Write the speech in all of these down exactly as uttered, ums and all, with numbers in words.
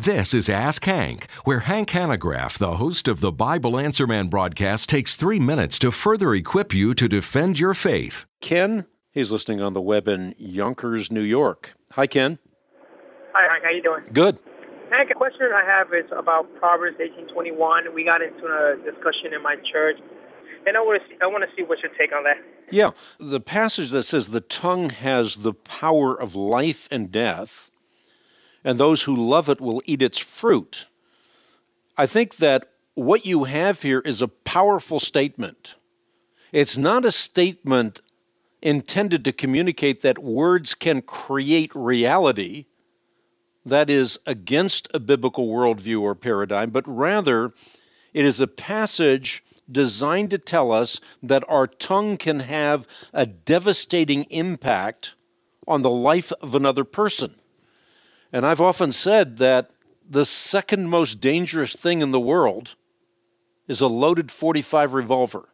This is Ask Hank, where Hank Hanegraaff, the host of the Bible Answer Man broadcast, takes three minutes to further equip you to defend your faith. Ken, he's listening on the web in Yonkers, New York. Hi, Ken. Hi, Hank. How you doing? Good. Hank, a question I have is about Proverbs eighteen twenty-one. We got into a discussion in my church, and I want to see, I want to see what's your take on that. Yeah, the passage that says the tongue has the power of life and death, and those who love it will eat its fruit. I think that what you have here is a powerful statement. It's not a statement intended to communicate that words can create reality that is against a biblical worldview or paradigm, but rather it is a passage designed to tell us that our tongue can have a devastating impact on the life of another person. And I've often said that the second most dangerous thing in the world is a loaded forty-five revolver.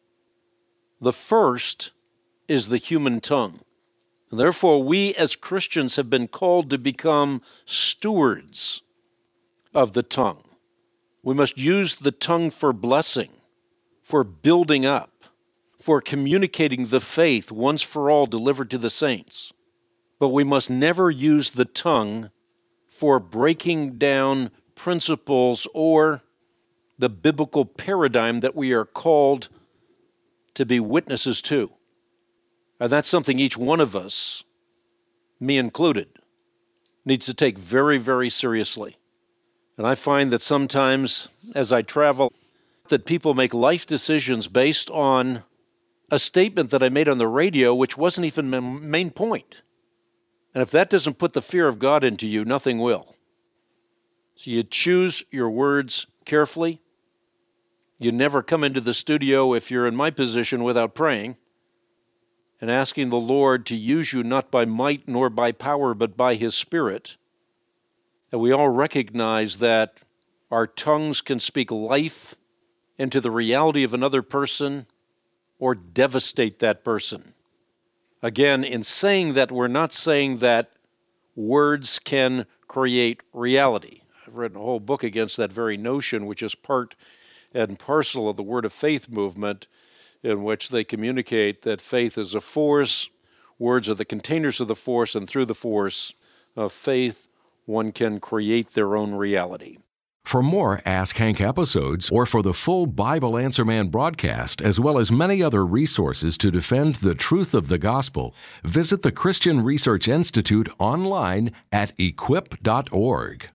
The first is the human tongue. And therefore, we as Christians have been called to become stewards of the tongue. We must use the tongue for blessing, for building up, for communicating the faith once for all delivered to the saints. But we must never use the tongue for breaking down principles or the biblical paradigm that we are called to be witnesses to. And that's something each one of us, me included, needs to take very, very seriously. And I find that sometimes as I travel, that people make life decisions based on a statement that I made on the radio, which wasn't even my main point. And if that doesn't put the fear of God into you, nothing will. So you choose your words carefully. You never come into the studio, if you're in my position, without praying and asking the Lord to use you not by might nor by power, but by His Spirit. And we all recognize that our tongues can speak life into the reality of another person or devastate that person. Again, in saying that, we're not saying that words can create reality. I've written a whole book against that very notion, which is part and parcel of the Word of Faith movement, in which they communicate that faith is a force, words are the containers of the force, and through the force of faith, one can create their own reality. For more Ask Hank episodes, or for the full Bible Answer Man broadcast, as well as many other resources to defend the truth of the gospel, visit the Christian Research Institute online at equip dot org.